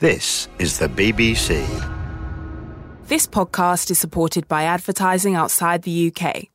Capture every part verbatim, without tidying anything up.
This is the B B C. This podcast is supported by advertising outside the U K.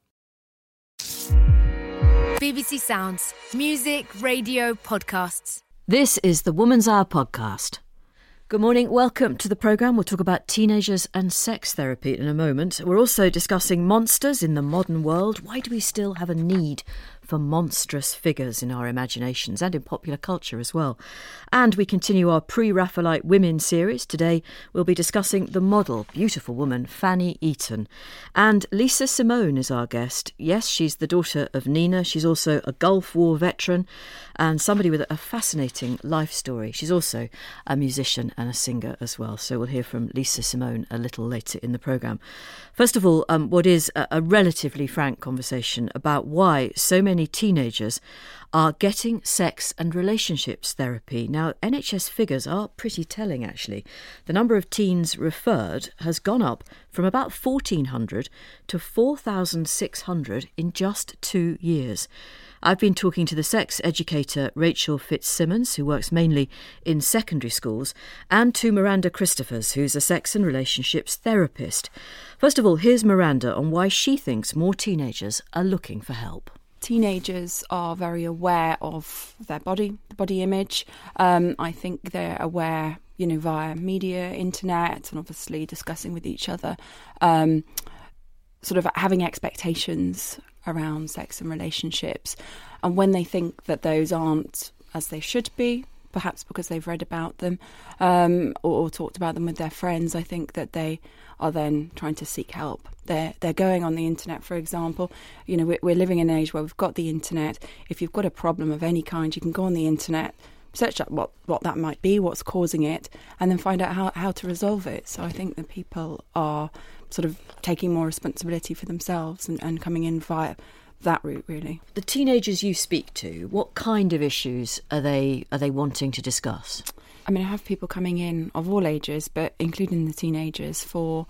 B B C Sounds. Music, radio, podcasts. This is the Woman's Hour podcast. Good morning, welcome to the programme. We'll talk about teenagers and sex therapy in a moment. We're also discussing monsters in the modern world. Why do we still have a need for monstrous figures in our imaginations and in popular culture as well? And we continue our pre-Raphaelite women series. Today we'll be discussing the model, beautiful woman, Fanny Eaton. And Lisa Simone is our guest. Yes, she's the daughter of Nina. She's also a Gulf War veteran and somebody with a fascinating life story. She's also a musician and a singer as well. So we'll hear from Lisa Simone a little later in the programme. First of all, um, what is a, a relatively frank conversation about why so many teenagers are getting sex and relationships therapy. Now, N H S figures are pretty telling, actually. The number of teens referred has gone up from about fourteen hundred to four thousand six hundred in just two years. I've been talking to the sex educator Rachel Fitzsimmons, who works mainly in secondary schools, and to Miranda Christophers, who's a sex and relationships therapist. First of all, here's Miranda on why she thinks more teenagers are looking for help. Teenagers are very aware of their body, the body image. Um, I think they're aware, you know, via media, internet, and obviously discussing with each other, um, sort of having expectations around sex and relationships. And when they think that those aren't as they should be, perhaps because they've read about them um, or, or talked about them with their friends, I think that they are then trying to seek help. They're, they're going on the internet, for example. You know, we're, we're living in an age where we've got the internet. If you've got a problem of any kind, you can go on the internet, search up what, what that might be, what's causing it, and then find out how, how to resolve it. So I think that people are sort of taking more responsibility for themselves and, and coming in via that route, really. The teenagers you speak to, what kind of issues are they are they wanting to discuss? I mean, I have people coming in of all ages, but including the teenagers, for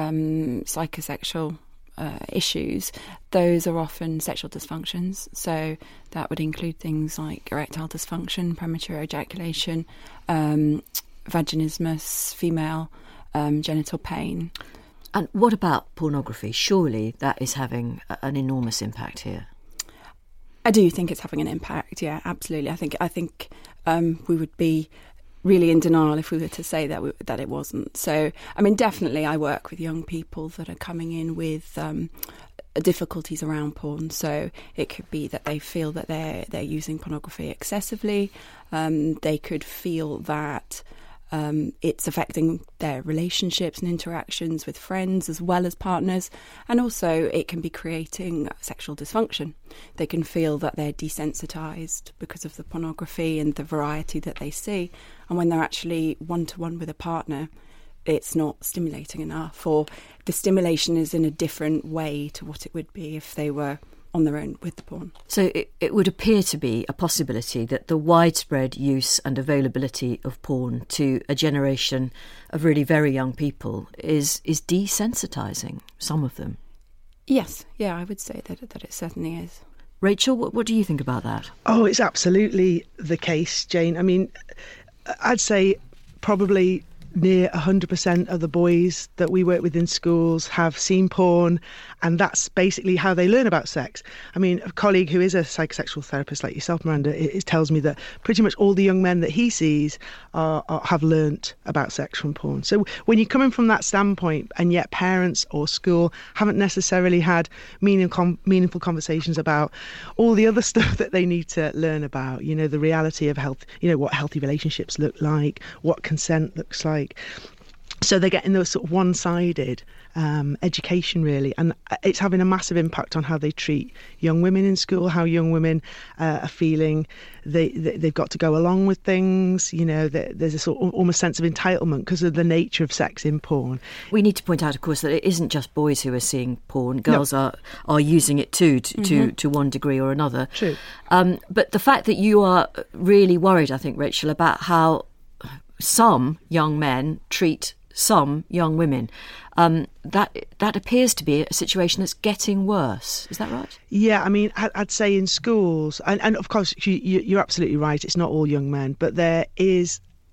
um, psychosexual uh, issues. Those are often sexual dysfunctions. So that would include things like erectile dysfunction, premature ejaculation, um, vaginismus, female um, genital pain. And what about pornography? Surely that is having a, an enormous impact here. I do think it's having an impact, yeah, absolutely. I think I think um, we would be really in denial if we were to say that we, that it wasn't. So, I mean, definitely I work with young people that are coming in with um, difficulties around porn. So it could be that they feel that they're, they're using pornography excessively. Um, they could feel that Um, it's affecting their relationships and interactions with friends as well as partners. And also it can be creating sexual dysfunction. They can feel that they're desensitised because of the pornography and the variety that they see. And when they're actually one-to-one with a partner, it's not stimulating enough, or the stimulation is in a different way to what it would be if they were on their own with the porn. So it, it would appear to be a possibility that the widespread use and availability of porn to a generation of really very young people is is desensitising some of them. Yes, yeah, I would say that that it certainly is. Rachel, what, what do you think about that? Oh, it's absolutely the case, Jane. I mean, I'd say probably near one hundred percent of the boys that we work with in schools have seen porn, and that's basically how they learn about sex. I mean, a colleague who is a psychosexual therapist like yourself, Miranda, it, it tells me that pretty much all the young men that he sees are, are, have learnt about sex from porn. So when you're coming from that standpoint, and yet parents or school haven't necessarily had meaningful, meaningful conversations about all the other stuff that they need to learn about, you know, the reality of health, you know, what healthy relationships look like, what consent looks like. So they're getting those sort of one-sided um, education, really, and it's having a massive impact on how they treat young women in school, how young women uh, are feeling they, they, they've got to go along with things, you know, there's a sort of almost sense of entitlement because of the nature of sex in porn. We need to point out, of course, that it isn't just boys who are seeing porn. Girls no. are, are using it too, to, mm-hmm. to, to one degree or another. True. Um, but the fact that you are really worried, I think, Rachel, about how some young men treat some young women, um, that that appears to be a situation that's getting worse. Is that right? Yeah, I mean, I'd say in schools, and, and of course, you, you're absolutely right, it's not all young men, but there is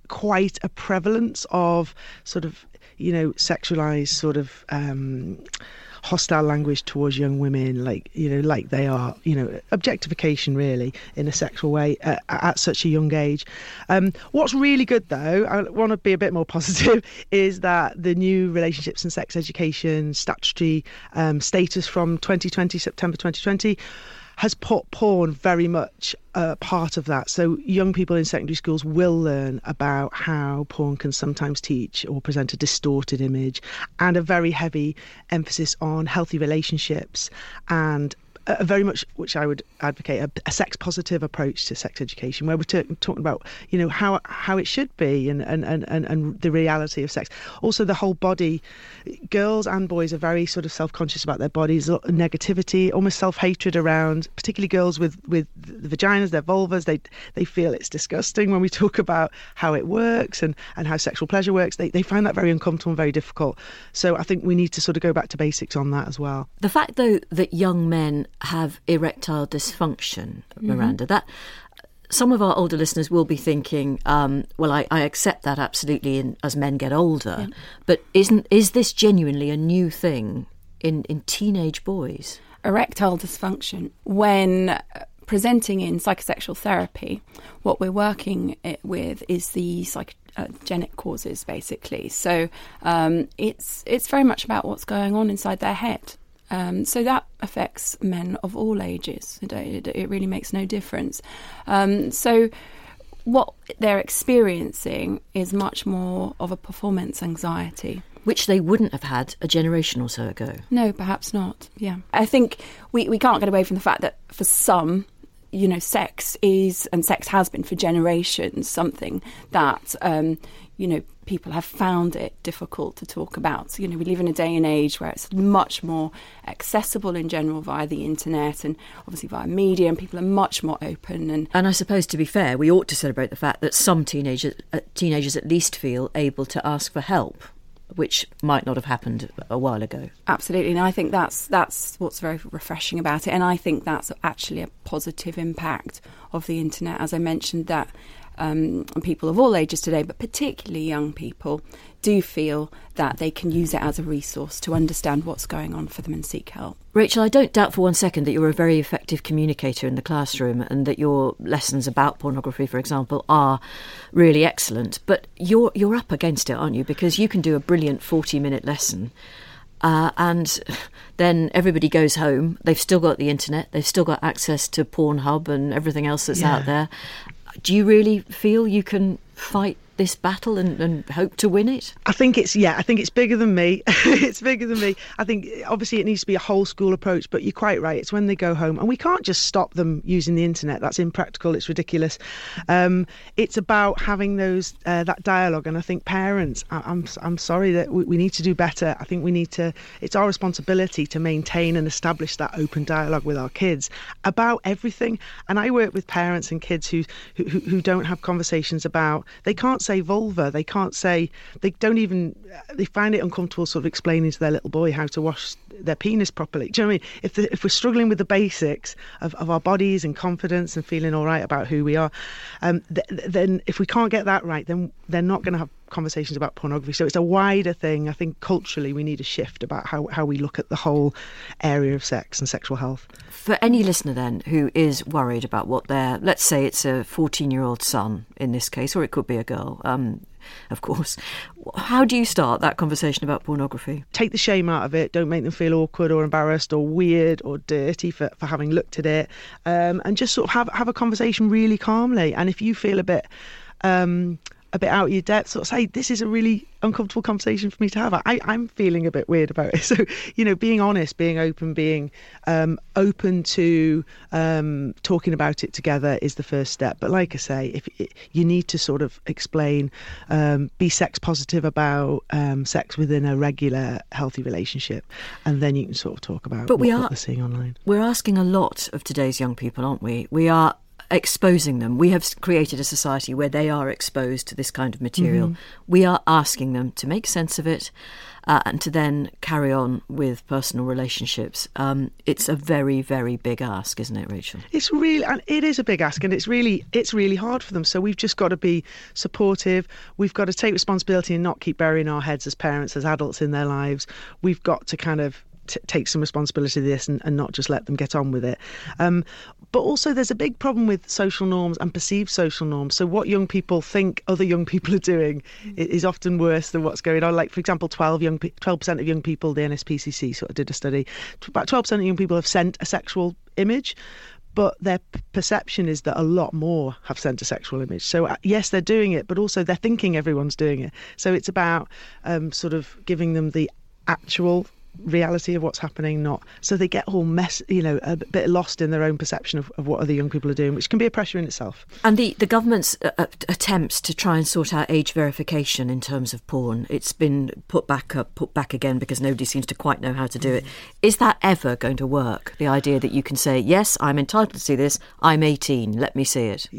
quite a prevalence of sort of, you know, sexualized sort of um, hostile language towards young women, like, you know, like they are, you know, objectification really in a sexual way uh, at such a young age. Um, what's really good though, I want to be a bit more positive, is that the new relationships and sex education statutory um, status from twenty twenty, September twenty twenty, has put porn very much a part of that. So young people in secondary schools will learn about how porn can sometimes teach or present a distorted image, and a very heavy emphasis on healthy relationships, and a very much, which I would advocate, a, a sex positive approach to sex education, where we're t- talking about, you know, how how it should be, and, and, and, and the reality of sex. Also the whole body. Girls and boys are very sort of self-conscious about their bodies, a lot of negativity, almost self-hatred around, particularly girls with, with the vaginas, their vulvas. They they feel it's disgusting when we talk about how it works and, and how sexual pleasure works. They, they find that very uncomfortable and very difficult. So I think we need to sort of go back to basics on that as well. The fact, though, that young men have erectile dysfunction, Miranda, mm-hmm. that some of our older listeners will be thinking, um, well, I, I accept that absolutely in, as men get older, yeah. but isn't is this genuinely a new thing in, in teenage boys? Erectile dysfunction, when presenting in psychosexual therapy, what we're working it with is the psychogenic causes, basically. So um, it's it's very much about what's going on inside their head. Um, so that affects men of all ages. It, it, it really makes no difference. Um, so what they're experiencing is much more of a performance anxiety. Which they wouldn't have had a generation or so ago. No, perhaps not, yeah. I think we, we can't get away from the fact that for some, you know, sex is, and sex has been for generations, something that, um, you know, people have found it difficult to talk about. So, you know, we live in a day and age where it's much more accessible in general via the internet and obviously via media, and people are much more open. And and I suppose, to be fair, we ought to celebrate the fact that some teenagers, uh, teenagers at least feel able to ask for help, which might not have happened a while ago. Absolutely, and I think that's that's what's very refreshing about it, and I think that's actually a positive impact of the internet. As I mentioned, that um, people of all ages today, but particularly young people, do feel that they can use it as a resource to understand what's going on for them and seek help. Rachel, I don't doubt for one second that you're a very effective communicator in the classroom and that your lessons about pornography, for example, are really excellent. But you're you're up against it, aren't you? Because you can do a brilliant forty-minute lesson uh, and then everybody goes home. They've still got the internet. They've still got access to Pornhub and everything else that's yeah. out there. Do you really feel you can fight this battle and, and hope to win it? I think it's, yeah, I think it's bigger than me. It's bigger than me. I think obviously it needs to be a whole school approach, but you're quite right. It's when they go home, and we can't just stop them using the internet. That's impractical. It's ridiculous. Um, it's about having those uh, that dialogue, and I think parents, I, I'm I'm sorry that we, we need to do better. I think we need to, it's our responsibility to maintain and establish that open dialogue with our kids about everything. And I work with parents and kids who who, who don't have conversations about, they can't say vulva, they can't say, they don't even, they find it uncomfortable sort of explaining to their little boy how to wash their penis properly. Do you know what I mean? If the, if we're struggling with the basics of, of our bodies and confidence and feeling all right about who we are, um, th- then if we can't get that right, then they're not going to have conversations about pornography. So it's a wider thing. I think culturally we need a shift about how, how we look at the whole area of sex and sexual health. For any listener then who is worried about what their, let's say it's a fourteen-year-old son in this case, or it could be a girl, um, of course, how do you start that conversation about pornography? Take the shame out of it. Don't make them feel awkward or embarrassed or weird or dirty for, for having looked at it, um, and just sort of have, have a conversation really calmly. And if you feel a bit... Um, a bit out of your depth, sort of say, this is a really uncomfortable conversation for me to have. I, I'm feeling a bit weird about it. So, you know, being honest, being open, being um, open to um, talking about it together is the first step. But like I say, if it, you need to sort of explain, um, be sex positive about um, sex within a regular, healthy relationship, and then you can sort of talk about but what, we are, what they're seeing online. We're asking a lot of today's young people, aren't we? We are exposing them. We have created a society where they are exposed to this kind of material. Mm-hmm. We are asking them to make sense of it uh, and to then carry on with personal relationships. Um, it's a very, very big ask, isn't it, Rachel? It's really, and it is a big ask, and it's really, it's really hard for them. So we've just got to be supportive. We've got to take responsibility and not keep burying our heads as parents, as adults in their lives. We've got to kind of T- take some responsibility of this and, and not just let them get on with it. Um, but also there's a big problem with social norms and perceived social norms. So what young people think other young people are doing mm. is often worse than what's going on. Like, for example, twelve young pe- twelve percent of young people, the N S P C C sort of did a study, about twelve percent of young people have sent a sexual image, but their p- perception is that a lot more have sent a sexual image. So uh, yes, they're doing it, but also they're thinking everyone's doing it. So it's about um, sort of giving them the actual reality of what's happening, not so they get all mess, you know, a bit lost in their own perception of, of what other young people are doing, which can be a pressure in itself. And the, the government's uh, attempts to try and sort out age verification in terms of porn, it's been put back up, put back again because nobody seems to quite know how to do it. Is that ever going to work? The idea that you can say, yes, I'm entitled to see this, I'm eighteen, let me see it.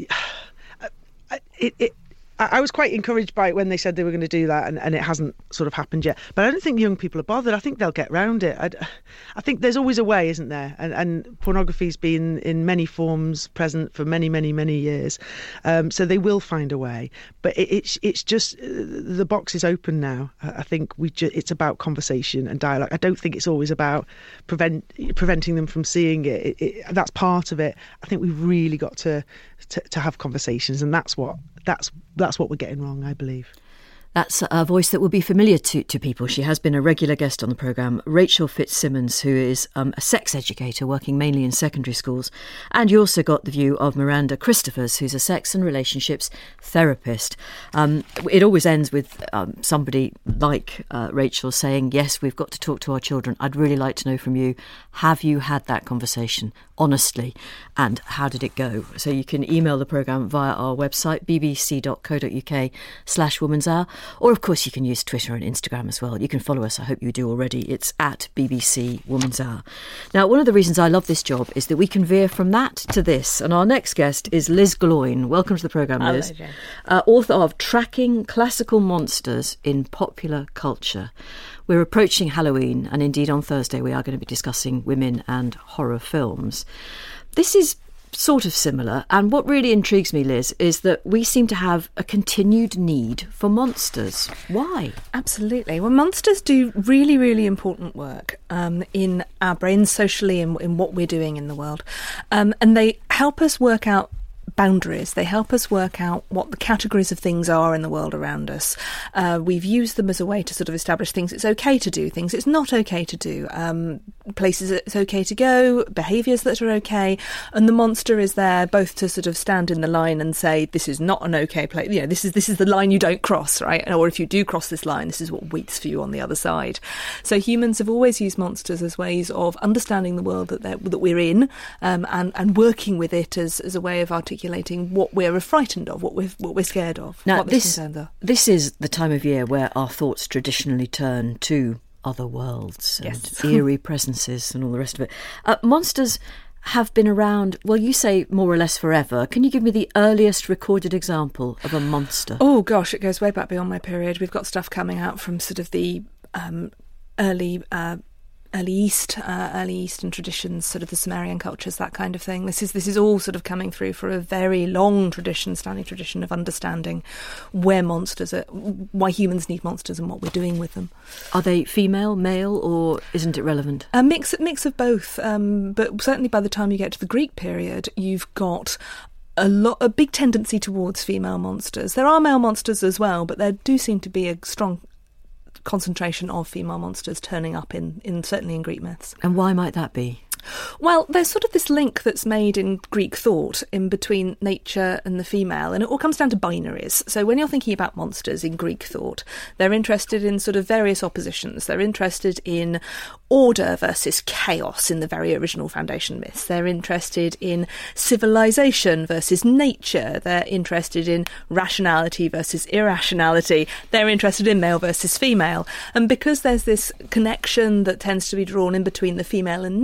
It, it I was quite encouraged by it when they said they were going to do that, and, and it hasn't sort of happened yet. But I don't think young people are bothered. I think they'll get round it. I, I think there's always a way, isn't there? And, and pornography's been in many forms present for many, many, many years. Um, so they will find a way. But it, it's it's just the box is open now. I think we ju- it's about conversation and dialogue. I don't think it's always about prevent preventing them from seeing it. It, it. That's part of it. I think we've really got to to, to have conversations, and that's what that's that's what we're getting wrong, I believe. That's a voice that will be familiar to, to people. She has been a regular guest on the programme, Rachel Fitzsimmons, who is um, a sex educator working mainly in secondary schools. And you also got the view of Miranda Christophers, who's a sex and relationships therapist. Um, it always ends with um, somebody like uh, Rachel saying, yes, we've got to talk to our children. I'd really like to know from you, have you had that conversation, honestly, and how did it go? So you can email the programme via our website, bbc.co.uk slash woman's hour. Or, of course, you can use Twitter and Instagram as well. You can follow us. I hope you do already. It's at B B C Woman's Hour. Now, one of the reasons I love this job is that we can veer from that to this. And our next guest is Liz Gloyn. Welcome to the programme, Liz. Hello, uh, author of Tracking Classical Monsters in Popular Culture. We're approaching Halloween, and indeed on Thursday we are going to be discussing women and horror films. This is sort of similar, and what really intrigues me, Liz, is that we seem to have a continued need for monsters. Why? Absolutely. Well, monsters do really, really important work um, in our brains, socially, and in, in what we're doing in the world. Um, and they help us work out boundaries. They help us work out what the categories of things are in the world around us. Uh, we've used them as a way to sort of establish things it's okay to do, things it's not okay to do, um, places it's okay to go, behaviours that are okay. And the monster is there both to sort of stand in the line and say, this is not an okay place, you know, this is this is the line you don't cross, right? Or if you do cross this line, this is what waits for you on the other side. So humans have always used monsters as ways of understanding the world that, that we're in, um, and, and working with it as, as a way of articulating what we're frightened of, what we're what we're scared of, now, what the this, concerns are. This is the time of year where our thoughts traditionally turn to other worlds and yes. eerie presences and all the rest of it. Uh, monsters have been around, well, you say more or less forever. Can you give me the earliest recorded example of a monster? Oh, gosh, it goes way back beyond my period. We've got stuff coming out from sort of the um, early... Uh, Early East, uh, early Eastern traditions, sort of the Sumerian cultures, that kind of thing. This is this is all sort of coming through for a very long tradition, standing tradition of understanding where monsters are, why humans need monsters, and what we're doing with them. Are they female, male, or isn't it relevant? A mix, mix of both. Um, but certainly by the time you get to the Greek period, you've got a lot, a big tendency towards female monsters. There are male monsters as well, but there do seem to be a strong concentration of female monsters turning up in, in certainly in Greek myths. And why might that be? Well, there's sort of this link that's made in Greek thought in between nature and the female, and it all comes down to binaries. So when you're thinking about monsters in Greek thought, they're interested in sort of various oppositions. They're interested in order versus chaos in the very original foundation myths. They're interested in civilization versus nature. They're interested in rationality versus irrationality. They're interested in male versus female. And because there's this connection that tends to be drawn in between the female and nature,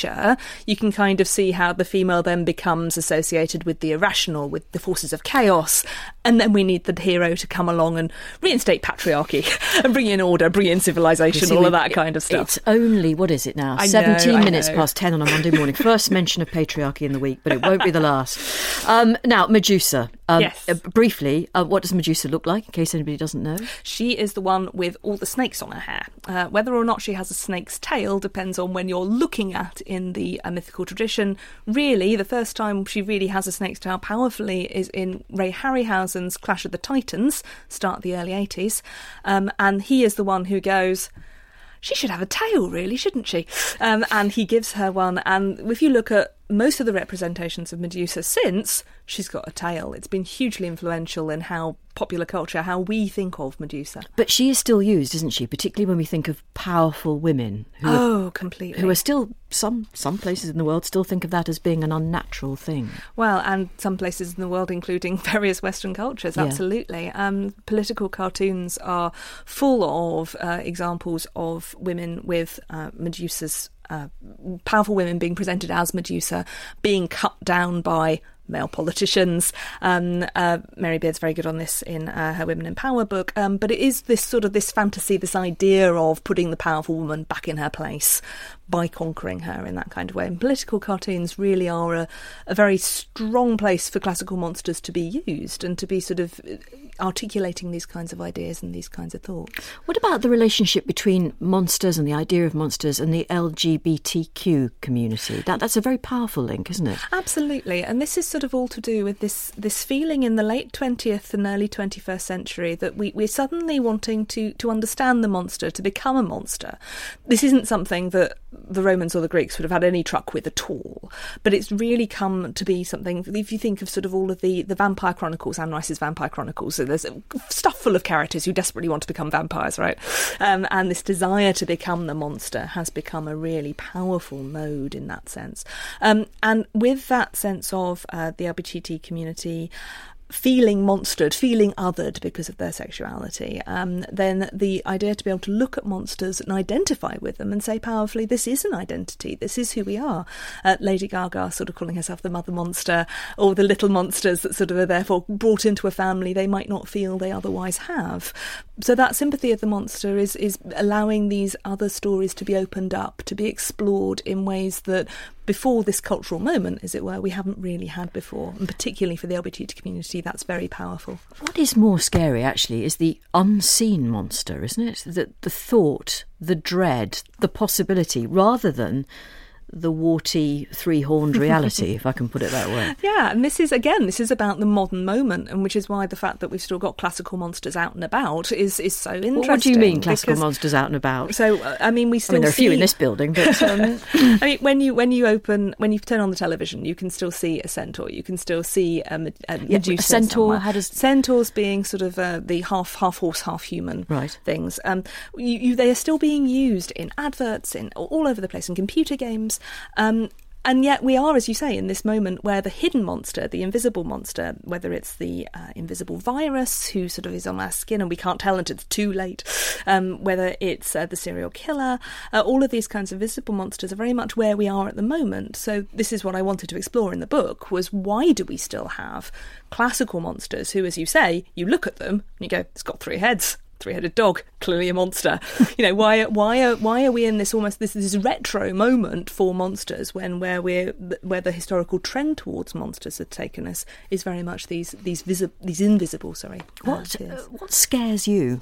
nature, you can kind of see how the female then becomes associated with the irrational, with the forces of chaos, and then we need the hero to come along and reinstate patriarchy and bring in order, bring in civilization, see, all of that kind of stuff. It's only, what is it now? I seventeen know, minutes know. past ten on a Monday morning. First mention of patriarchy in the week, but it won't be the last. Um, now, Medusa. Um, yes. Uh, briefly, uh, what does Medusa look like, in case anybody doesn't know? She is the one with all the snakes on her hair. Uh, whether or not she has a snake's tail depends on when you're looking at in the uh, mythical tradition. Really, the first time she really has a snake's tail powerfully is in Ray Harryhausen's Clash of the Titans, start of the early eighties. Um, and he is the one who goes, she should have a tail, really, shouldn't she? Um, and he gives her one. And if you look at most of the representations of Medusa since, she's got a tail. It's been hugely influential in how popular culture, how we think of Medusa. But she is still used, isn't she? Particularly when we think of powerful women. Who oh, are, completely. Who are still, some some places in the world still think of that as being an unnatural thing. Well, and some places in the world, including various Western cultures, Yeah. absolutely. Um, political cartoons are full of uh, examples of women with uh, Medusa's Uh, powerful women being presented as Medusa, being cut down by male politicians. Um, uh, Mary Beard's very good on this in uh, her Women in Power book. Um, but it is this sort of this fantasy, this idea of putting the powerful woman back in her place by conquering her in that kind of way. And political cartoons really are a, a very strong place for classical monsters to be used and to be sort of articulating these kinds of ideas and these kinds of thoughts. What about the relationship between monsters and the idea of monsters and the L G B T Q community? That That's a very powerful link, isn't it? Absolutely. And this is sort of all to do with this this feeling in the late twentieth and early twenty-first century that we, we're suddenly wanting to, to understand the monster, to become a monster. This isn't something that the Romans or the Greeks would have had any truck with at all. But it's really come to be something, if you think of sort of all of the, the vampire chronicles, Anne Rice's vampire chronicles, so there's stuff full of characters who desperately want to become vampires, right? Um, and this desire to become the monster has become a really powerful mode in that sense. Um, and with that sense of uh, the L G B T community feeling monstered, feeling othered because of their sexuality, um, then the idea to be able to look at monsters and identify with them and say powerfully, this is an identity, this is who we are. Uh, Lady Gaga sort of calling herself the mother monster, or the little monsters that sort of are therefore brought into a family they might not feel they otherwise have. So that sympathy of the monster is, is allowing these other stories to be opened up, to be explored in ways that before this cultural moment, as it were, we haven't really had before. And particularly for the L G B T community, that's very powerful. What is more scary, actually, is the unseen monster, isn't it? The, the thought, the dread, the possibility, rather than the warty, three-horned reality, if I can put it that way. Yeah, and this is, again, this is about the modern moment, and which is why the fact that we've still got classical monsters out and about is, is so interesting. Well, what do you mean, classical because, monsters out and about? So, uh, I mean, we still I mean, there are a see... few in this building, but... Um... I mean, when you when you open, when you turn on the television, you can still see a centaur, you can still see a, a yeah, Medusa a centaur. somewhere. How does... Centaurs being sort of uh, the half half horse, half human right. things. Um, you, you, they are still being used in adverts, in all over the place, in computer games. Um, And yet we are, as you say, in this moment where the hidden monster, the invisible monster, whether it's the uh, invisible virus who sort of is on our skin and we can't tell until it's too late, um, whether it's uh, the serial killer, uh, all of these kinds of visible monsters are very much where we are at the moment. So this is what I wanted to explore in the book, was why do we still have classical monsters who, as you say, you look at them and you go, it's got three heads. Three-headed dog, clearly a monster. You know, why? Why are why are we in this almost this this retro moment for monsters when where we're where the historical trend towards monsters had taken us is very much these these visi- these invisible. Sorry, what uh, uh, what scares you?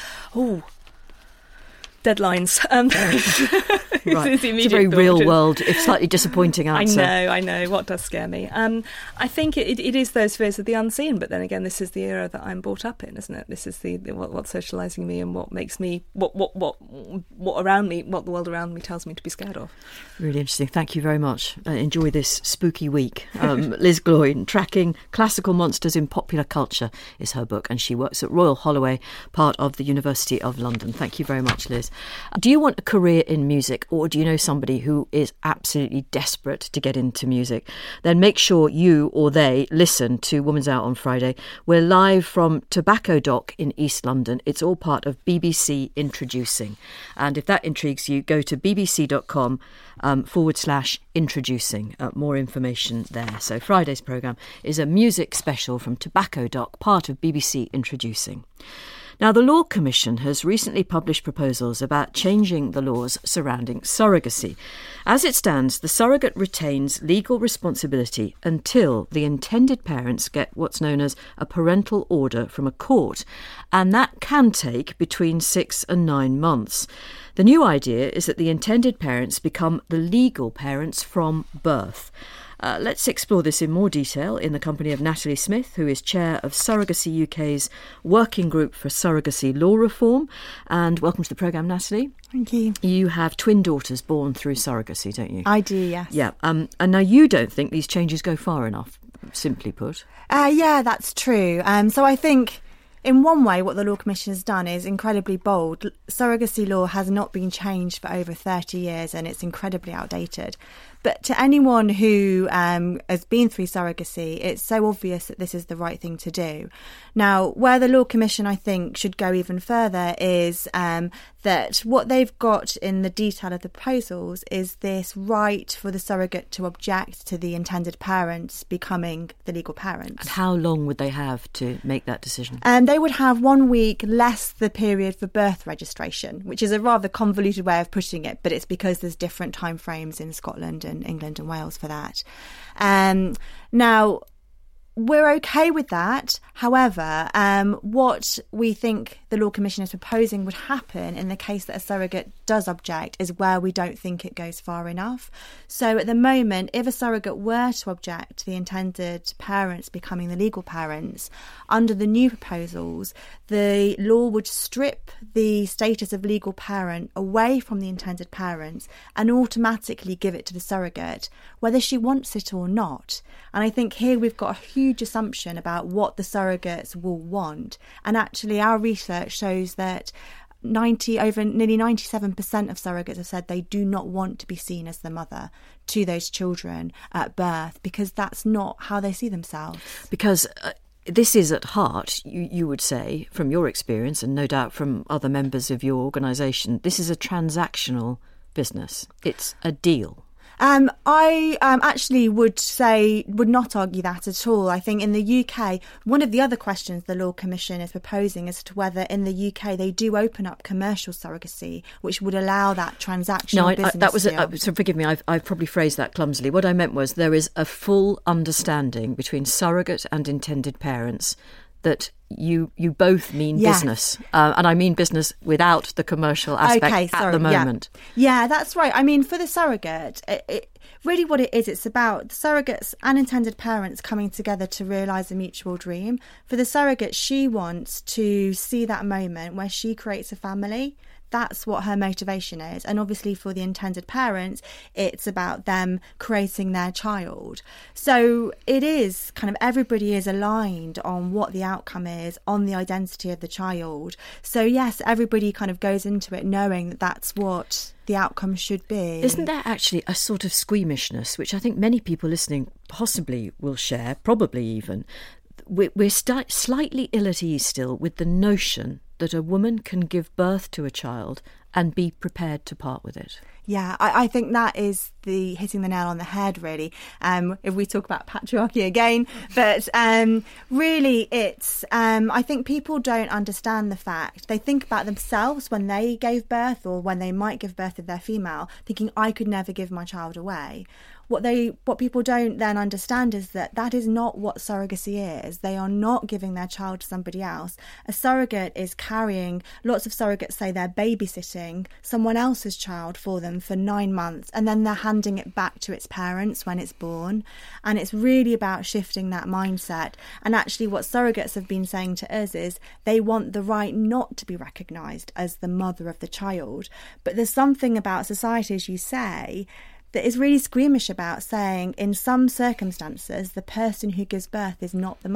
Oh. Deadlines. Um, right. it's, it's a very real world, if slightly disappointing answer. I know, I know. What does scare me? Um, I think it, it is those fears of the unseen, but then again, this is the era that I'm brought up in, isn't it? This is the, the what, what's socialising me and what makes me, what, what, what, what around me, what the world around me tells me to be scared of. Really interesting. Thank you very much. Uh, enjoy this spooky week. Um, Liz Gloyn, Tracking Classical Monsters in Popular Culture is her book, and she works at Royal Holloway, part of the University of London. Thank you very much, Liz. is. Do you want a career in music, or do you know somebody who is absolutely desperate to get into music? Then make sure you or they listen to Woman's Out on Friday. We're live from Tobacco Dock in East London. It's all part of B B C Introducing. And if that intrigues you, go to bbc.com um, forward slash introducing. Uh, more information there. So Friday's programme is a music special from Tobacco Dock, part of B B C Introducing. Now, the Law Commission has recently published proposals about changing the laws surrounding surrogacy. As it stands, the surrogate retains legal responsibility until the intended parents get what's known as a parental order from a court, and that can take between six and nine months. The new idea is that the intended parents become the legal parents from birth. Uh, let's explore this in more detail in the company of Natalie Smith, who is chair of Surrogacy U K's Working Group for Surrogacy Law Reform. And welcome to the programme, Natalie. Thank you. You have twin daughters born through surrogacy, don't you? I do, yes. Yeah. Um, and now you don't think these changes go far enough, simply put. Uh, yeah, that's true. Um, so I think in one way what the Law Commission has done is incredibly bold. Surrogacy law has not been changed for over thirty years and it's incredibly outdated. But to anyone who um, has been through surrogacy, it's so obvious that this is the right thing to do. Now, where the Law Commission, I think, should go even further is um, that what they've got in the detail of the proposals is this right for the surrogate to object to the intended parents becoming the legal parents. And how long would they have to make that decision? And they would have one week less the period for birth registration, which is a rather convoluted way of putting it, but it's because there's different timeframes in Scotland and England and Wales for that. Um, now, we're okay with that. However, um, what we think the Law Commission is proposing would happen in the case that a surrogate does object is where we don't think it goes far enough. So at the moment, if a surrogate were to object to the intended parents becoming the legal parents, under the new proposals, the law would strip the status of legal parent away from the intended parents and automatically give it to the surrogate, whether she wants it or not. And I think here we've got a huge assumption about what the surrogates will want. And actually our research shows that ninety over nearly ninety-seven percent of surrogates have said they do not want to be seen as the mother to those children at birth because that's not how they see themselves. Because uh, this is at heart, you, you would say, from your experience and no doubt from other members of your organisation, this is a transactional business. It's a deal. Um, I um, actually would say, would not argue that at all. I think in the U K, one of the other questions the Law Commission is proposing is to whether in the U K they do open up commercial surrogacy, which would allow that transactional no, I, business I, that was deal. A, so forgive me, I've, I've probably phrased that clumsily. What I meant was there is a full understanding between surrogate and intended parents that you you both mean yes. business, uh, and I mean business without the commercial aspect okay, sorry, at the moment. Yeah. yeah, that's right. I mean, for the surrogate, it, it, really what it is, it's about the surrogates and intended parents coming together to realise a mutual dream. For the surrogate, she wants to see that moment where she creates a family. That's what her motivation is. And obviously for the intended parents, it's about them creating their child. So it is kind of everybody is aligned on what the outcome is, on the identity of the child. So yes, everybody kind of goes into it knowing that that's what the outcome should be. Isn't there actually a sort of squeamishness, which I think many people listening possibly will share, probably even? We're, we're st- slightly ill at ease still with the notion that a woman can give birth to a child and be prepared to part with it. Yeah, I, I think that is the hitting the nail on the head, really. Um, if we talk about patriarchy again, but um, really, it's. Um, I think people don't understand the fact. They think about themselves when they gave birth, or when they might give birth if they're female, thinking I could never give my child away. What they, what people don't then understand is that that is not what surrogacy is. They are not giving their child to somebody else. A surrogate is carrying, lots of surrogates say they're babysitting someone else's child for them for nine months and then they're handing it back to its parents when it's born. And it's really about shifting that mindset. And actually what surrogates have been saying to us is they want the right not to be recognised as the mother of the child. But there's something about society, as you say, that is really squeamish about saying in some circumstances the person who gives birth is not the mother.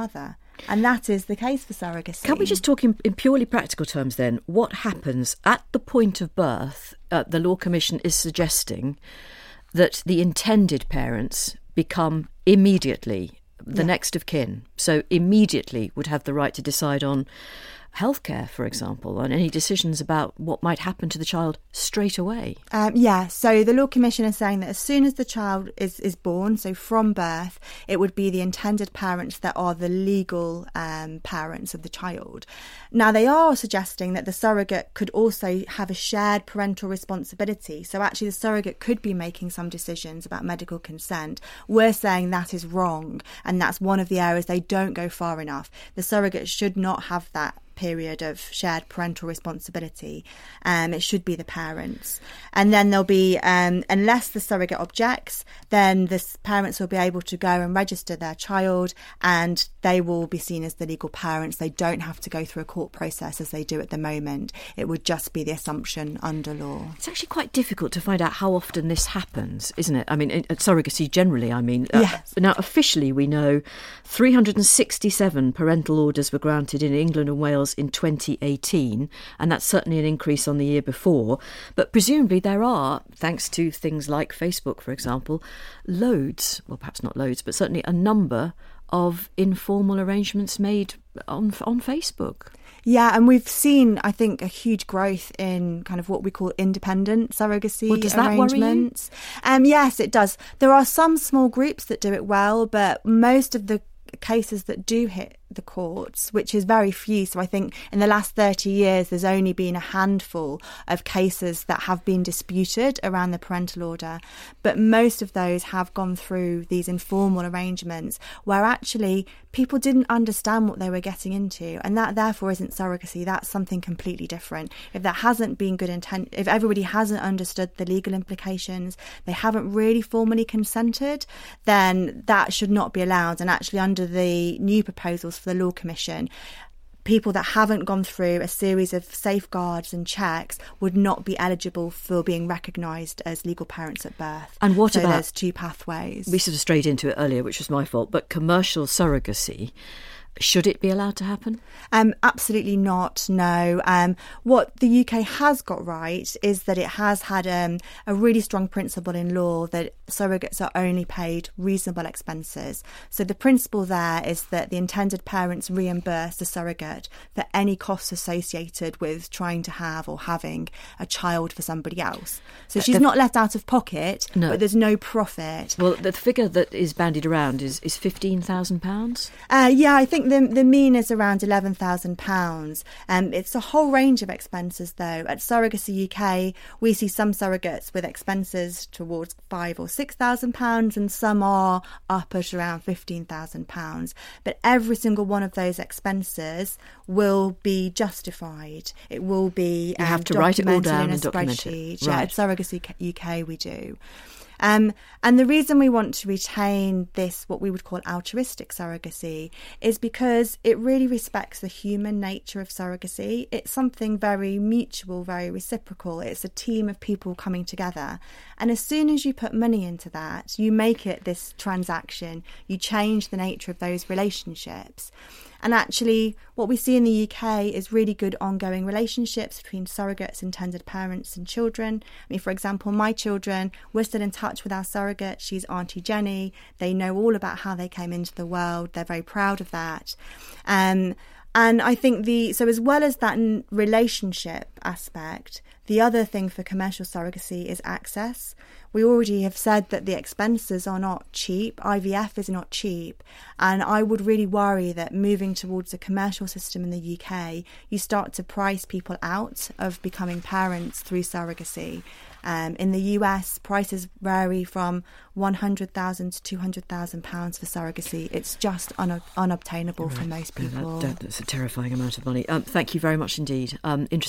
And that is the case for surrogacy. Can we just talk in, in purely practical terms then? What happens at the point of birth? Uh, the Law Commission is suggesting that the intended parents become immediately the yeah. next of kin. So immediately would have the right to decide on healthcare, for example, and any decisions about what might happen to the child straight away. Um, yeah, so the Law Commission is saying that as soon as the child is, is born, so from birth, it would be the intended parents that are the legal um, parents of the child. Now, they are suggesting that the surrogate could also have a shared parental responsibility. So actually the surrogate could be making some decisions about medical consent. We're saying that is wrong, and that's one of the areas they don't go far enough. The surrogate should not have that period of shared parental responsibility. Um, it should be the parents. And then there'll be, um, unless the surrogate objects, then the parents will be able to go and register their child, and they will be seen as the legal parents. They don't have to go through a court process as they do at the moment. It would just be the assumption under law. It's actually quite difficult to find out how often this happens, isn't it? I mean, in, surrogacy generally, I mean. Yes. Uh, now, officially, we know three hundred sixty-seven parental orders were granted in England and Wales in twenty eighteen, and that's certainly an increase on the year before. But presumably there are, thanks to things like Facebook, for example, loads, well, perhaps not loads, but certainly a number of informal arrangements made on on Facebook. Yeah, and we've seen, I think, a huge growth in kind of what we call independent surrogacy well, does that arrangements. Worry you? Um, yes, it does. There are some small groups that do it well, but most of the cases that do hit the courts, which is very few. So I think in the last thirty years, there's only been a handful of cases that have been disputed around the parental order. But most of those have gone through these informal arrangements where actually people didn't understand what they were getting into. And that therefore isn't surrogacy. That's something completely different. If that hasn't been good intent, if everybody hasn't understood the legal implications, they haven't really formally consented, then that should not be allowed. And actually under the new proposals for the Law Commission, people that haven't gone through a series of safeguards and checks would not be eligible for being recognised as legal parents at birth. And what so about... there's two pathways. We sort of strayed into it earlier, which was my fault, but commercial surrogacy, should it be allowed to happen? Um, absolutely not, no. Um, what the U K has got right is that it has had um, a really strong principle in law that surrogates are only paid reasonable expenses. So the principle there is that the intended parents reimburse the surrogate for any costs associated with trying to have or having a child for somebody else. So she's the, not left out of pocket, no. but there's no profit. Well, the figure that is bandied around is, is fifteen thousand pounds? Uh, yeah, I think the, the mean is around eleven thousand pounds. Um, it's a whole range of expenses, though. At Surrogacy U K, we see some surrogates with expenses towards five or six thousand pounds, and some are up at around fifteen thousand pounds. But every single one of those expenses will be justified. It will be you um, have to write it all down in a and document it. Spreadsheet. Right. Yeah, at Surrogacy U K, we do. Um, and the reason we want to retain this, what we would call altruistic surrogacy, is because it really respects the human nature of surrogacy. It's something very mutual, very reciprocal. It's a team of people coming together. And as soon as you put money into that, you make it this transaction. You change the nature of those relationships. And actually, what we see in the U K is really good ongoing relationships between surrogates, intended parents and children. I mean, for example, my children, we're still in touch with our surrogate. She's Auntie Jenny. They know all about how they came into the world. They're very proud of that. Um, and I think the, so as well as that relationship aspect, the other thing for commercial surrogacy is access. We already have said that the expenses are not cheap. I V F is not cheap. And I would really worry that moving towards a commercial system in the U K, you start to price people out of becoming parents through surrogacy. Um, in the U S, prices vary from one hundred thousand pounds to two hundred thousand pounds for surrogacy. It's just un- unobtainable right. for most people. Yeah, that, that's a terrifying amount of money. Um, thank you very much indeed. Um, interesting. I,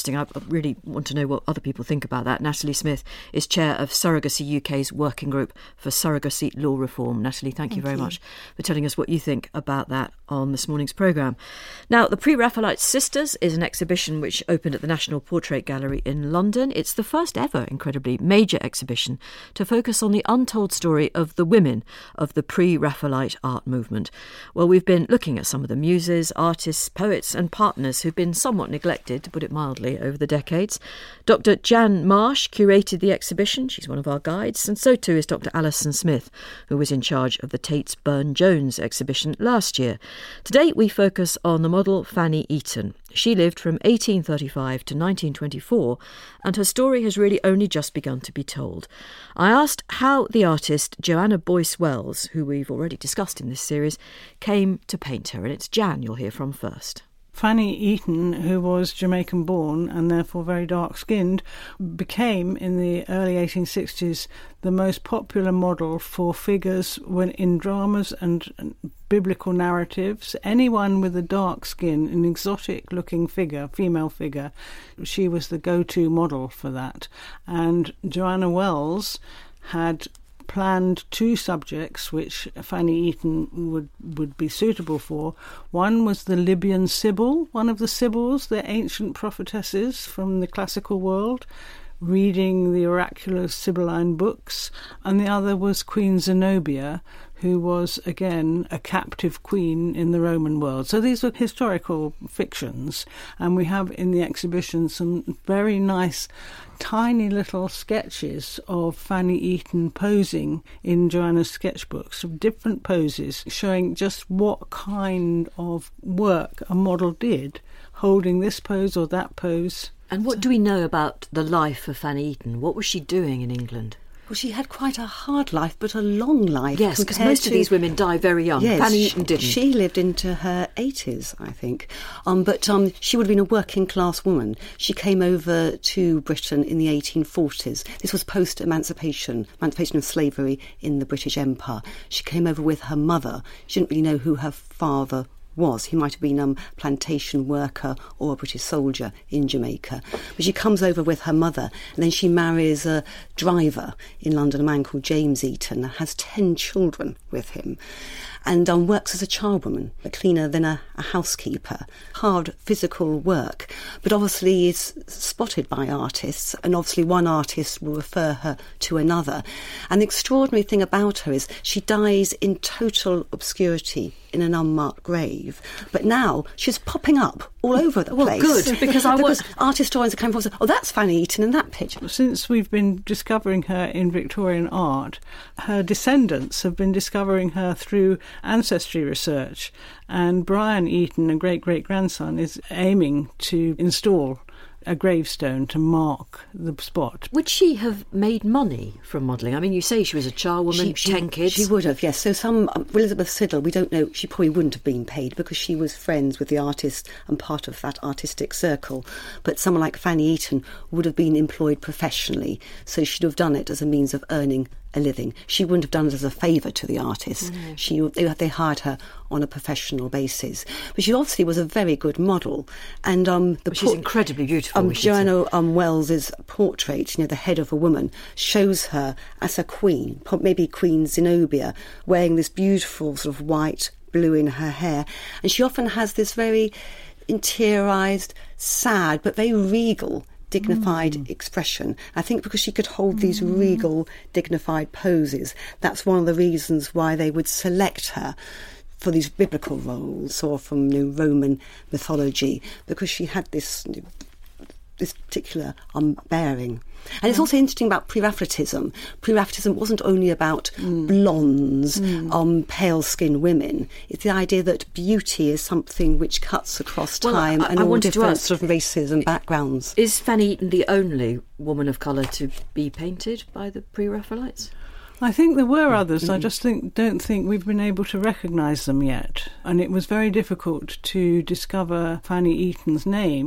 really want to know what other people think about that. Natalie Smith is chair of Surrogacy U K's Working Group for Surrogacy Law Reform. Natalie, thank, thank you very you. much for telling us what you think about that on this morning's programme. Now, The Pre-Raphaelite Sisters is an exhibition which opened at the National Portrait Gallery in London. It's the first ever, incredibly, major exhibition to focus on the untold story of the women of the pre-Raphaelite art movement. Well, we've been looking at some of the muses, artists, poets and partners who've been somewhat neglected, to put it mildly, over the decades. Doctor Jan Marsh curated the exhibition. She's one of our guides, and so too is Doctor Alison Smith, who was in charge of the Tate's Burne-Jones exhibition last year. Today we focus on the model Fanny Eaton. She lived from eighteen thirty-five to nineteen twenty-four, and her story has really only just begun to be told. I asked how the artist Joanna Boyce Wells, who we've already discussed in this series, came to paint her, and it's Jan you'll hear from first. Fanny Eaton, who was Jamaican born and therefore very dark-skinned, became in the early eighteen sixties the most popular model for figures when in dramas and biblical narratives. Anyone with a dark skin, an exotic-looking figure, female figure, she was the go-to model for that. And Joanna Wells had planned two subjects which Fanny Eaton would, would be suitable for. One was the Libyan Sibyl, one of the Sibyls, the ancient prophetesses from the classical world, reading the oracular Sibylline books, and the other was Queen Zenobia, who was, again, a captive queen in the Roman world. So these were historical fictions, and we have in the exhibition some very nice tiny little sketches of Fanny Eaton posing in Joanna's sketchbooks of different poses, showing just what kind of work a model did, holding this pose or that pose. And what do we know about the life of Fanny Eaton? What was she doing in England? Well, she had quite a hard life, but a long life. Yes, because most to, of these women die very young. Yes, Fanny Eaton didn't. She lived into her eighties, I think. Um, but um, she would have been a working-class woman. She came over to Britain in the eighteen forties. This was post-emancipation, emancipation of slavery in the British Empire. She came over with her mother. She didn't really know who her father was. He might have been a um, plantation worker or a British soldier in Jamaica. But she comes over with her mother, and then she marries a driver in London, a man called James Eaton, has ten children with him, and um, works as a charwoman, a cleaner, then a, a housekeeper. Hard physical work, but obviously is spotted by artists, and obviously one artist will refer her to another. And the extraordinary thing about her is she dies in total obscurity in an unmarked grave, but now she's popping up all over the well, place. Well, good, because I because was... art historians are coming forward and say, oh, that's Fanny Eaton in that picture. Since we've been discovering her in Victorian art, her descendants have been discovering her through ancestry research, and Brian Eaton, a great-great-grandson, is aiming to install a gravestone to mark the spot. Would she have made money from modelling? I mean, you say she was a charwoman, she, ten kids. She would have, yes. So some, um, Elizabeth Siddal, we don't know, she probably wouldn't have been paid because she was friends with the artist and part of that artistic circle. But someone like Fanny Eaton would have been employed professionally, so she'd have done it as a means of earning a living. She wouldn't have done it as a favour to the artist. Mm. She they, they hired her on a professional basis. But she obviously was a very good model. And um, the well, she's por- incredibly beautiful. Um, Joanna um, Wells's portrait, you know, the head of a woman, shows her as a queen, maybe Queen Zenobia, wearing this beautiful sort of white blue in her hair. And she often has this very interiorised, sad, but very regal dignified mm. expression. I think because she could hold these mm. regal, dignified poses, that's one of the reasons why they would select her for these biblical roles or from you know, Roman mythology, because she had this you know, this particular um, bearing. And it's also interesting about pre-Raphaelitism. Pre-Raphaelitism wasn't only about mm. blondes, mm. um, pale-skinned women. It's the idea that beauty is something which cuts across time well, I, and I all different ask, sort of races and backgrounds. Is Fanny Eaton the only woman of colour to be painted by the pre-Raphaelites? I think there were others. Mm-hmm. I just think don't think we've been able to recognise them yet. And it was very difficult to discover Fanny Eaton's name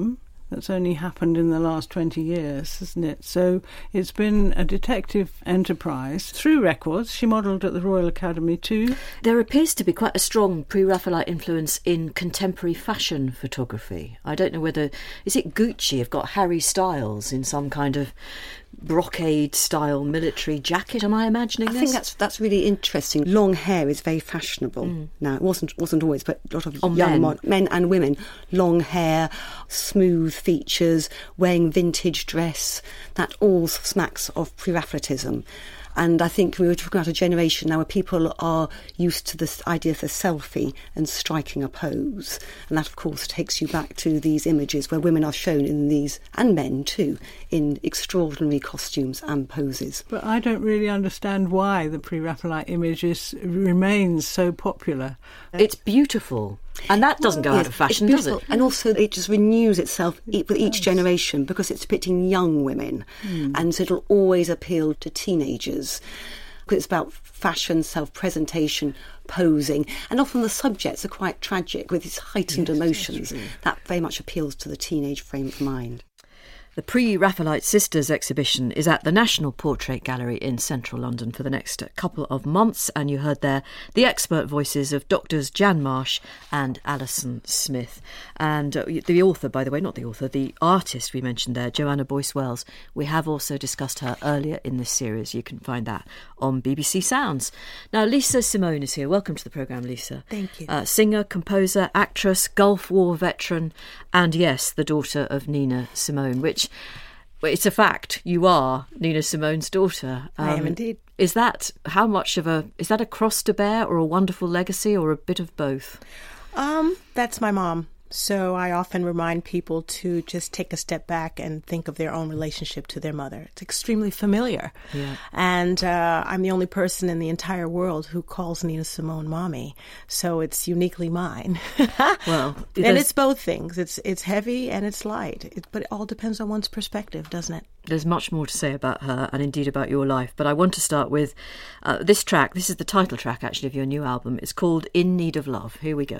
That's only happened in the last twenty years, hasn't it? So it's been a detective enterprise. Through records, she modelled at the Royal Academy too. There appears to be quite a strong pre-Raphaelite influence in contemporary fashion photography. I don't know whether... Is it Gucci have got Harry Styles in some kind of brocade-style military jacket? Am I imagining I this? think that's that's really interesting. Long hair is very fashionable mm. now. It wasn't wasn't always, but a lot of On young men. Mon- men and women, long hair, smooth features, wearing vintage dress. That all smacks of pre-Raphaelitism. And I think we were talking about a generation now where people are used to this idea of the selfie and striking a pose. And that, of course, takes you back to these images where women are shown in these, and men too, in extraordinary costumes and poses. But I don't really understand why the pre-Raphaelite image is, remains so popular. It's beautiful. And that doesn't go Yes, out of fashion, it's does it? beautiful. And also it just renews itself e- with each generation because it's depicting young women. Mm. And so it'll always appeal to teenagers. Because it's about fashion, self-presentation, posing. And often the subjects are quite tragic with these heightened yes, emotions. That very much appeals to the teenage frame of mind. The Pre-Raphaelite Sisters exhibition is at the National Portrait Gallery in central London for the next couple of months, and you heard there the expert voices of Doctors Jan Marsh and Alison Smith. And uh, the author, by the way, not the author, the artist we mentioned there, Joanna Boyce-Wells, we have also discussed her earlier in this series. You can find that on B B C Sounds. Now, Lisa Simone is here. Welcome to the programme, Lisa. Thank you. Uh, singer, composer, actress, Gulf War veteran, and yes, the daughter of Nina Simone, which... Well, it's a fact. You are Nina Simone's daughter. Um, I am indeed. Is that how much of a is that a cross to bear, or a wonderful legacy, or a bit of both? Um, that's my mom. So I often remind people to just take a step back and think of their own relationship to their mother. It's extremely familiar. Yeah. And uh, I'm the only person in the entire world who calls Nina Simone mommy. So it's uniquely mine. Well, and it's both things. It's it's heavy and it's light. It, but it all depends on one's perspective, doesn't it? There's much more to say about her and indeed about your life. But I want to start with uh, this track. This is the title track, actually, of your new album. It's called In Need of Love. Here we go.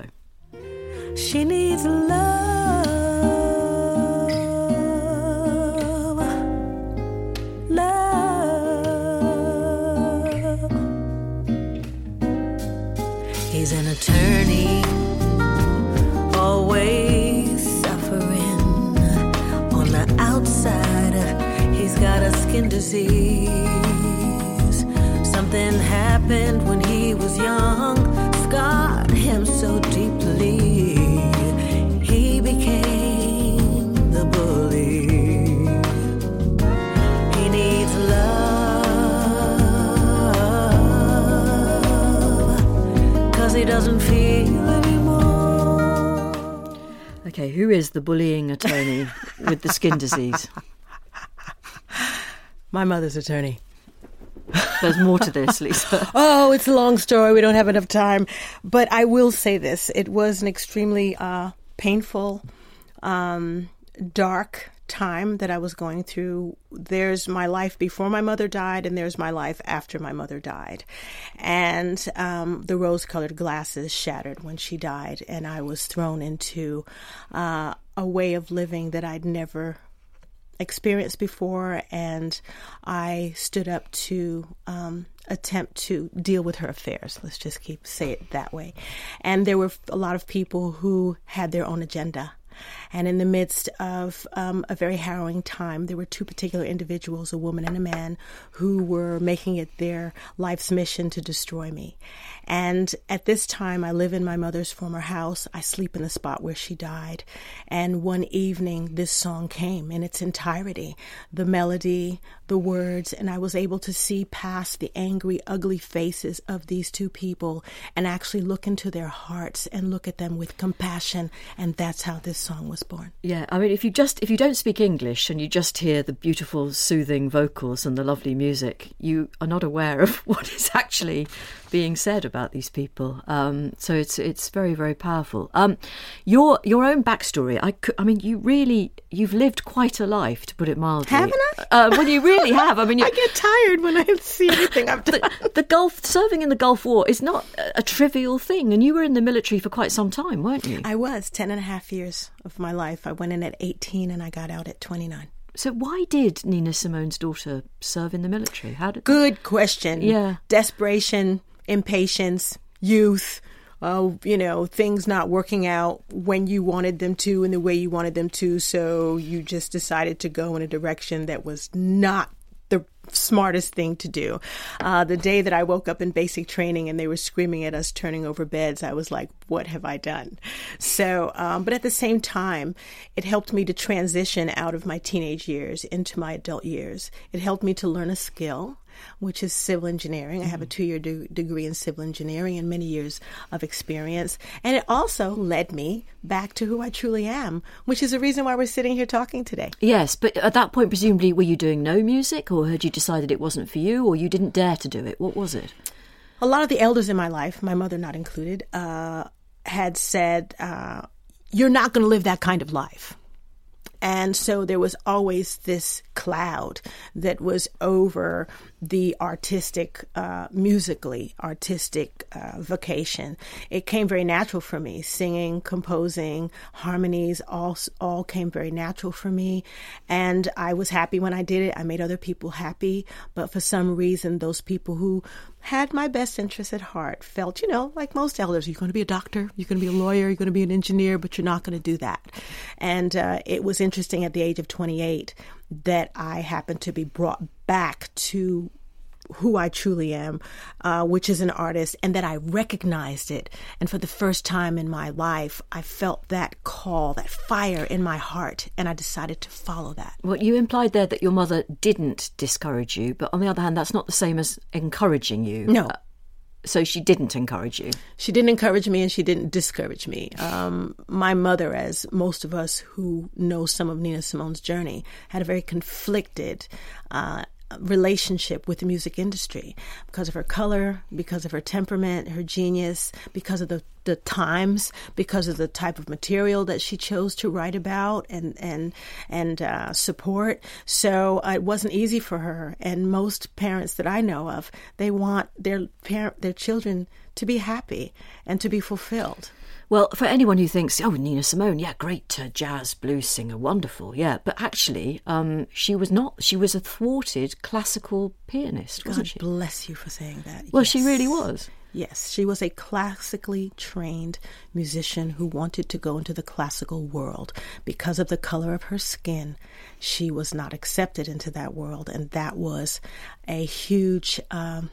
She needs love, love. He's an attorney, always suffering. On the outside, he's got a skin disease. Something happened when he was young, scarred him so deeply. He became the bully. He needs love, 'cause he doesn't feel anymore. Okay, who is the bullying attorney with the skin disease? My mother's attorney. There's more to this, Lisa. Oh, it's a long story. We don't have enough time. But I will say this. It was an extremely uh, painful, um, dark time that I was going through. There's my life before my mother died, and there's my life after my mother died. And um, the rose-colored glasses shattered when she died, and I was thrown into uh, a way of living that I'd never experienced before, and I stood up to um, attempt to deal with her affairs. Let's just keep say it that way. And there were a lot of people who had their own agenda. And in the midst of um, a very harrowing time, there were two particular individuals, a woman and a man, who were making it their life's mission to destroy me. And at this time, I live in my mother's former house. I sleep in the spot where she died. And one evening, this song came in its entirety, the melody, the words, and I was able to see past the angry, ugly faces of these two people and actually look into their hearts and look at them with compassion. And that's how this song was born. Yeah, I mean, if you just if you don't speak English and you just hear the beautiful, soothing vocals and the lovely music, you are not aware of what is actually being said about these people. Um, so it's it's very, very powerful. Um, your your own backstory, I, could, I mean, you really, you've lived quite a life, to put it mildly. Haven't I? Uh, well, you really have. I mean, you, I get tired when I see everything I've done. The, the Gulf, serving in the Gulf War is not a, a trivial thing, and you were in the military for quite some time, weren't you? I was, ten and a half years of my life. I went in at eighteen and I got out at twenty-nine. So why did Nina Simone's daughter serve in the military? How did Good question. Yeah. Desperation, impatience, youth, uh, you know, things not working out when you wanted them to in the way you wanted them to. So you just decided to go in a direction that was not the smartest thing to do. Uh, the day that I woke up in basic training and they were screaming at us turning over beds, I was like, what have I done? So, um, but at the same time, it helped me to transition out of my teenage years into my adult years. It helped me to learn a skill, which is civil engineering. I have a two-year de- degree in civil engineering and many years of experience. And it also led me back to who I truly am, which is the reason why we're sitting here talking today. Yes, but at that point, presumably, were you doing no music, or had you decided it wasn't for you, or you didn't dare to do it? What was it? A lot of the elders in my life, my mother not included, uh, had said, uh, you're not going to live that kind of life. And so there was always this cloud that was over the artistic, uh, musically artistic uh, vocation. It came very natural for me. Singing, composing, harmonies, all all came very natural for me. And I was happy when I did it. I made other people happy. But for some reason, those people who had my best interests at heart felt, you know, like most elders, you're going to be a doctor, you're going to be a lawyer, you're going to be an engineer, but you're not going to do that. And uh, it was interesting at the age of twenty-eight that I happened to be brought back to who I truly am, uh, which is an artist, and that I recognized it. And for the first time in my life, I felt that call, that fire in my heart, and I decided to follow that. Well, you implied there that your mother didn't discourage you, but on the other hand, that's not the same as encouraging you. No. Uh, so she didn't encourage you? She didn't encourage me, and she didn't discourage me. Um, my mother, as most of us who know some of Nina Simone's journey, had a very conflicted uh relationship with the music industry because of her color, because of her temperament, her genius, because of the, the times, because of the type of material that she chose to write about and and and uh, support. So uh, it wasn't easy for her. And most parents that I know of, they want their parent, their children to be happy and to be fulfilled. Well, for anyone who thinks, oh, Nina Simone, yeah, great uh, jazz blues singer, wonderful, yeah. But actually, um, she was not. She was a thwarted classical pianist, wasn't God she? Bless you for saying that. Well, Yes. she really was. Yes, she was a classically trained musician who wanted to go into the classical world. Because of the color of her skin, she was not accepted into that world. And that was a huge um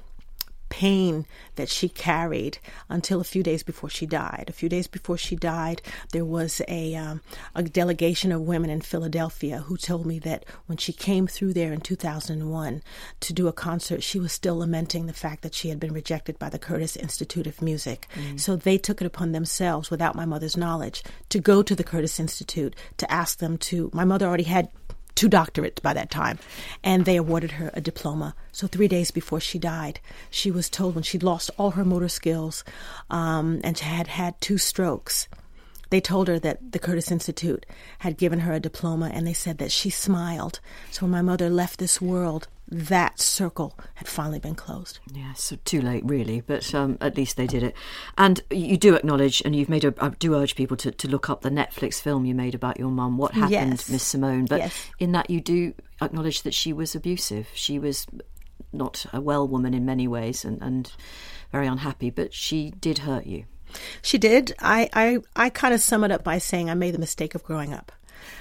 pain that she carried until a few days before she died. A few days before she died, there was a um, a delegation of women in Philadelphia who told me that when she came through there in two thousand one to do a concert, she was still lamenting the fact that she had been rejected by the Curtis Institute of Music. Mm. So they took it upon themselves, without my mother's knowledge, to go to the Curtis Institute to ask them to... My mother already had two doctorates by that time, and they awarded her a diploma. So three days before she died, she was told when she'd lost all her motor skills um, and she had had two strokes, they told her that the Curtis Institute had given her a diploma, and they said that she smiled. So when my mother left this world, that circle had finally been closed. Yeah, so too late, really, but um, at least they did it. And you do acknowledge, and you've made a, I do urge people to, to look up the Netflix film you made about your mum, What Happened, Yes. Miss Simone. But Yes. in that you do acknowledge that she was abusive. She was not a well woman in many ways and, and very unhappy, but she did hurt you. She did. I, I, I kind of sum it up by saying I made the mistake of growing up.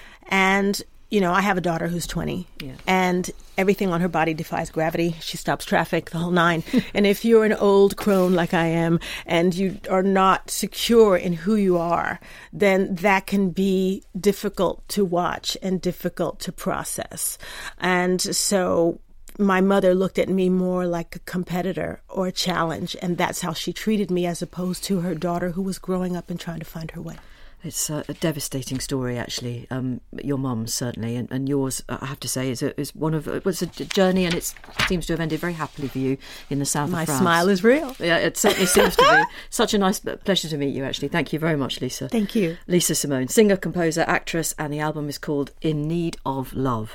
And, you know, I have a daughter who's twenty, yeah. and everything on her body defies gravity. She stops traffic, the whole nine. And if you're an old crone like I am, and you are not secure in who you are, then that can be difficult to watch and difficult to process. And so my mother looked at me more like a competitor or a challenge, and that's how she treated me, as opposed to her daughter who was growing up and trying to find her way. It's a, a devastating story, actually. Um, your mum's certainly, and, and yours, I have to say, is a, is one of it was a journey, and it seems to have ended very happily for you in the south My of France. My smile is real. Yeah, it certainly seems to be. Such a nice pleasure to meet you, actually. Thank you very much, Lisa. Thank you, Lisa Simone, singer, composer, actress, and the album is called In Need of Love.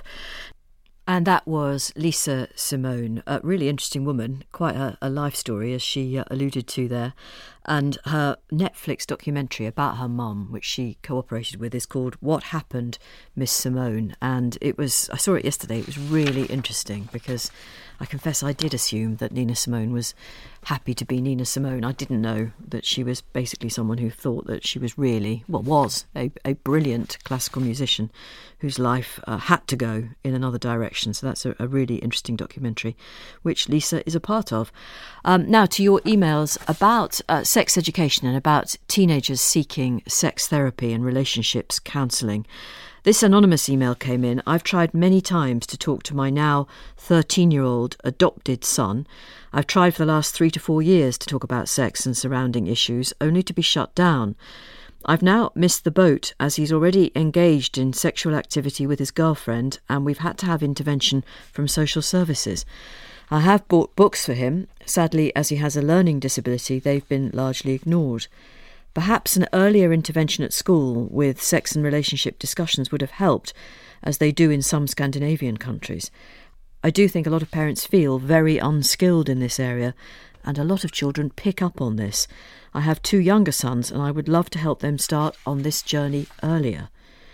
And that was Lisa Simone, a really interesting woman, quite a, a life story, as she uh, alluded to there. And her Netflix documentary about her mum, which she cooperated with, is called What Happened, Miss Simone. And it was, I saw it yesterday, it was really interesting because I confess I did assume that Nina Simone was happy to be Nina Simone. I didn't know that she was basically someone who thought that she was really, well, was a, a brilliant classical musician whose life uh, had to go in another direction. So that's a, a really interesting documentary, which Lisa is a part of. Um, now to your emails about uh, sex education and about teenagers seeking sex therapy and relationships counselling. This anonymous email came in. I've tried many times to talk to my now thirteen-year-old adopted son. I've tried for the last three to four years to talk about sex and surrounding issues, only to be shut down. I've now missed the boat as he's already engaged in sexual activity with his girlfriend, and we've had to have intervention from social services. I have bought books for him. Sadly, as he has a learning disability, they've been largely ignored. Perhaps an earlier intervention at school with sex and relationship discussions would have helped, as they do in some Scandinavian countries. I do think a lot of parents feel very unskilled in this area, and a lot of children pick up on this. I have two younger sons, and I would love to help them start on this journey earlier.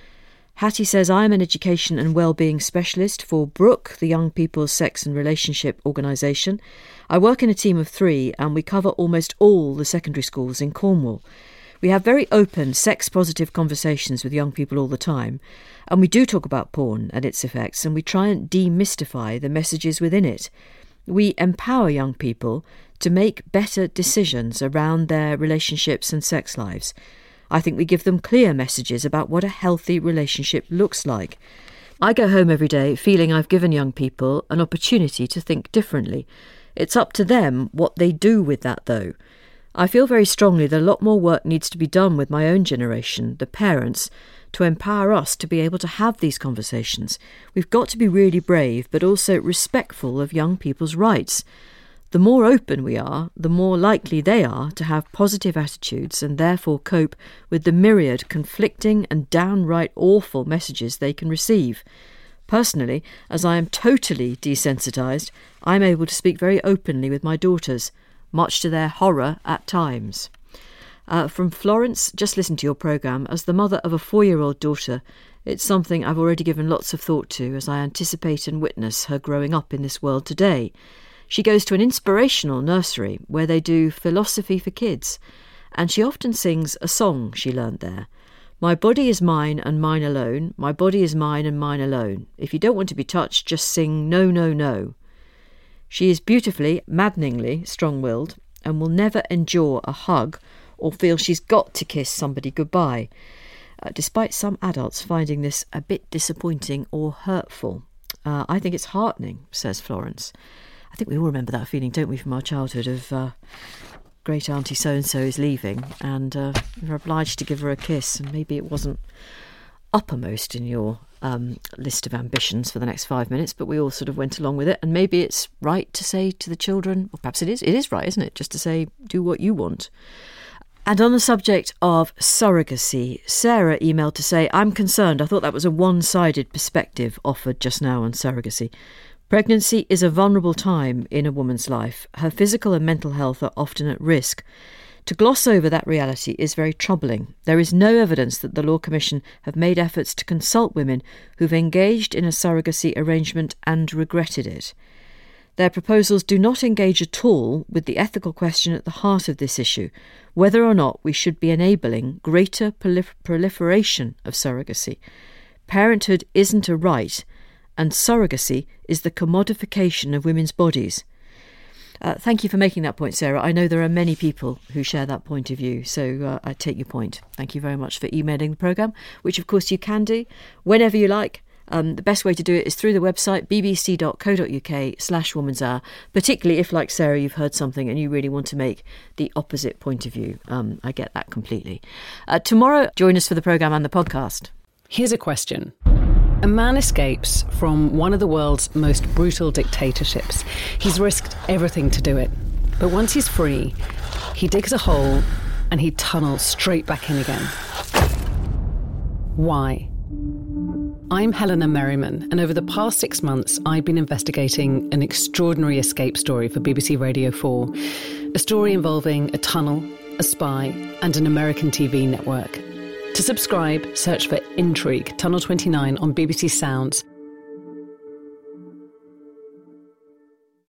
Hattie says, I am an education and wellbeing specialist for Brooke, the Young People's Sex and Relationship Organisation. I work in a team of three, and we cover almost all the secondary schools in Cornwall. We have very open, sex-positive conversations with young people all the time, and we do talk about porn and its effects, and we try and demystify the messages within it. We empower young people to make better decisions around their relationships and sex lives. I think we give them clear messages about what a healthy relationship looks like. I go home every day feeling I've given young people an opportunity to think differently. It's up to them what they do with that, though. I feel very strongly that a lot more work needs to be done with my own generation, the parents, to empower us to be able to have these conversations. We've got to be really brave, but also respectful of young people's rights. The more open we are, the more likely they are to have positive attitudes and therefore cope with the myriad conflicting and downright awful messages they can receive. Personally, as I am totally desensitised, I'm able to speak very openly with my daughters, much to their horror at times. Uh, from Florence, just listen to your programme. As the mother of a four-year-old daughter, it's something I've already given lots of thought to as I anticipate and witness her growing up in this world today. She goes to an inspirational nursery where they do philosophy for kids, and she often sings a song she learnt there. My body is mine and mine alone. My body is mine and mine alone. If you don't want to be touched, just sing no, no, no. She is beautifully, maddeningly strong-willed and will never endure a hug or feel she's got to kiss somebody goodbye, uh, despite some adults finding this a bit disappointing or hurtful. Uh, I think it's heartening, says Florence. I think we all remember that feeling, don't we, from our childhood of uh, great auntie so-and-so is leaving and uh, you're obliged to give her a kiss, and maybe it wasn't uppermost in your um, list of ambitions for the next five minutes, but we all sort of went along with it. And maybe it's right to say to the children, or perhaps it is, it is right, isn't it, just to say, do what you want. And on the subject of surrogacy, Sarah emailed to say, I'm concerned. I thought that was a one-sided perspective offered just now on surrogacy. Pregnancy is a vulnerable time in a woman's life. Her physical and mental health are often at risk. To gloss over that reality is very troubling. There is no evidence that the Law Commission have made efforts to consult women who've engaged in a surrogacy arrangement and regretted it. Their proposals do not engage at all with the ethical question at the heart of this issue, whether or not we should be enabling greater prolif- proliferation of surrogacy. Parenthood isn't a right, and surrogacy is the commodification of women's bodies. Uh, thank you for making that point, Sarah. I know there are many people who share that point of view, so uh, I take your point. Thank you very much for emailing the programme, which of course you can do whenever you like, Um, the best way to do it is through the website bbc.co.uk slash Woman's Hour, particularly if, like Sarah, you've heard something and you really want to make the opposite point of view. Um, I get that completely. Uh, tomorrow, join us for the programme and the podcast. Here's a question. A man escapes from one of the world's most brutal dictatorships. He's risked everything to do it. But once he's free, he digs a hole and he tunnels straight back in again. Why? I'm Helena Merriman, and over the past six months, I've been investigating an extraordinary escape story for B B C Radio four. A story involving a tunnel, a spy, and an American T V network. To subscribe, search for Intrigue, Tunnel twenty-nine on B B C Sounds